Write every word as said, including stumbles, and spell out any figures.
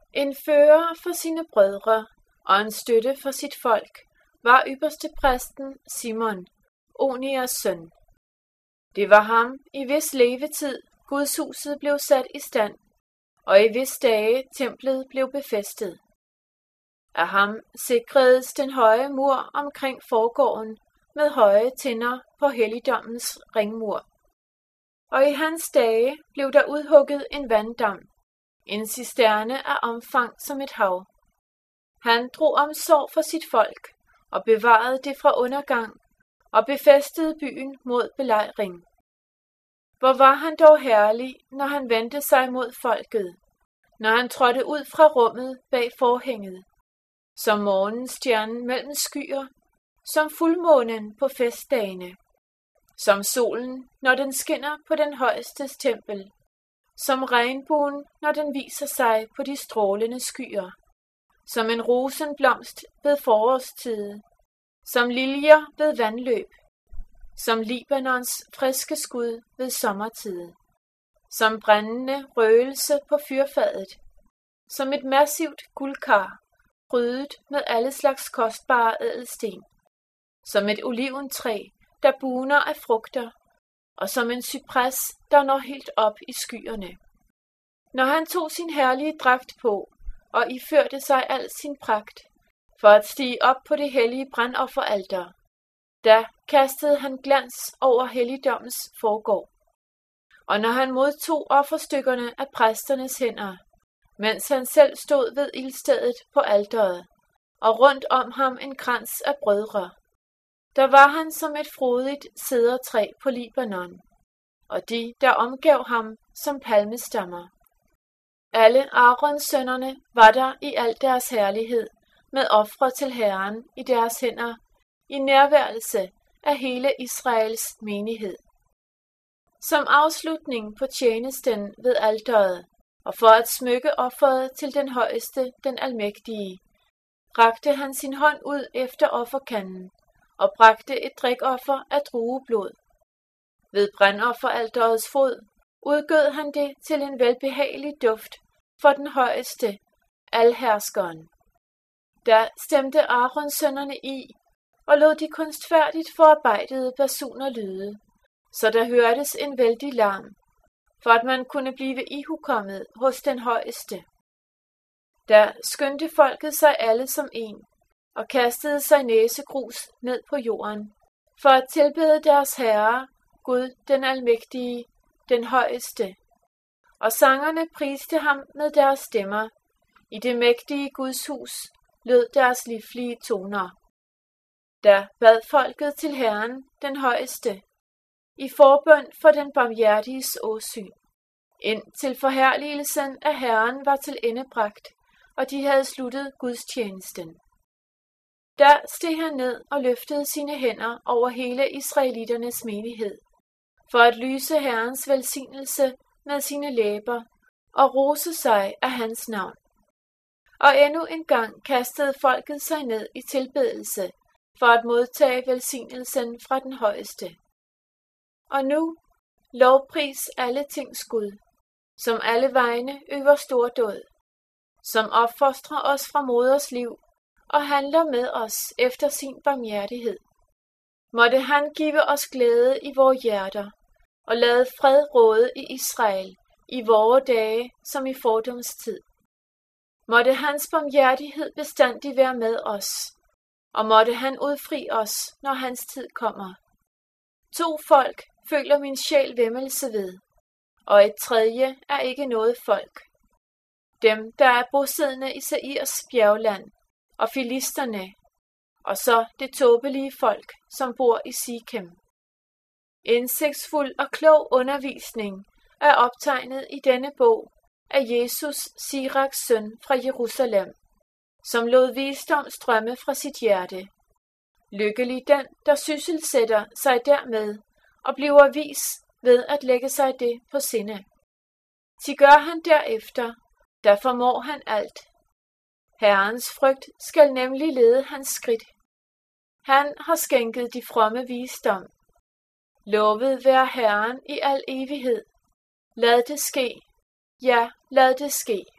En fører for sine brødre og en støtte for sit folk var ypperstepræsten Simon, Onias søn. Det var ham, i hvis levetid Gudshuset blev sat i stand, og i hvis dage templet blev befæstet. Af ham sikredes den høje mur omkring forgården med høje tinder på helligdommens ringmur. Og i hans dage blev der udhugget en vanddam, en cisterne af omfang som et hav. Han drog omsorg for sit folk og bevarede det fra undergang og befæstede byen mod belejring. Hvor var han dog herlig, når han vendte sig mod folket, når han trådte ud fra rummet bag forhænget, som morgenstjernen mellem skyer, som fuldmånen på festdagene, som solen, når den skinner på den højestes tempel, som regnbuen, når den viser sig på de strålende skyer, som en rosenblomst ved forårstide, som liljer ved vandløb, som Libanons friske skud ved sommertid, som brændende røgelse på fyrfadet, som et massivt guldkar, prydet med alle slags kostbare ædelsten, som et oliventræ, der buner af frugter, og som en cypres, der når helt op i skyerne. Når han tog sin herlige dragt på og iførte sig al sin pragt, for at stige op på det hellige brandofferalter, da kastede han glans over helligdommens forgård. Og når han modtog offerstykkerne af præsternes hænder, mens han selv stod ved ildstedet på alteret, og rundt om ham en krans af brødre, der var han som et frodigt cedertræ på Libanon, og de, der omgav ham, som palmestammer. Alle Aarons sønnerne var der i al deres herlighed, med ofre til Herren i deres hænder, i nærværelse af hele Israels menighed. Som afslutning på tjenesten ved alteret, og for at smykke offeret til den højeste, den almægtige, rakte han sin hånd ud efter offerkanden, og bragte et drikoffer af drueblod. Ved brandofferalterets fod udgød han det til en velbehagelig duft for den højeste, alherskeren. Der stemte Aarons sønnerne i, og lod de kunstfærdigt forarbejdede basuner lyde, så der hørtes en vældig larm, for at man kunne blive ihukommet hos den højeste. Der skyndte folket sig alle som en, og kastede sig næsegrus ned på jorden, for at tilbede deres Herre, Gud den almægtige, den højeste. Og sangerne priste ham med deres stemmer. I det mægtige Guds hus lød deres livlige toner. Der bad folket til Herren, den højeste, i forbøn for den barmhjertiges åsyn, indtil forherligelsen af Herren var til endebragt, og de havde sluttet gudstjenesten. Der steg han ned og løftede sine hænder over hele israeliternes menighed, for at lyse Herrens velsignelse med sine læber og rose sig af hans navn. Og endnu en gang kastede folket sig ned i tilbedelse for at modtage velsignelsen fra den højeste. Og nu lovpris alle tings Gud, som alle vegne øver stordåd, som opfostrer os fra moders liv og handler med os efter sin barmhjertighed. Måtte han give os glæde i vores hjerter, og lade fred råde i Israel i vore dage som i fordums tid. Måtte hans barmhjertighed bestandig være med os, og måtte han udfri os, når hans tid kommer. To folk føler min sjæl væmmelse ved, og et tredje er ikke noget folk. Dem, der er bosiddende i Seirs bjergland, og filisterne, og så det tåbelige folk, som bor i Sikem. Indsigtsfuld og klog undervisning er optegnet i denne bog af Jesus, Siraks søn fra Jerusalem, som lod visdom strømme fra sit hjerte. Lykkelig den, der sysselsætter sig dermed og bliver vis ved at lægge sig det på sinde. Til gør han derefter, der formår han alt. Herrens frygt skal nemlig lede hans skridt. Han har skænket de fromme visdom. Lovet være Herren i al evighed. Lad det ske. Ja, lad det ske.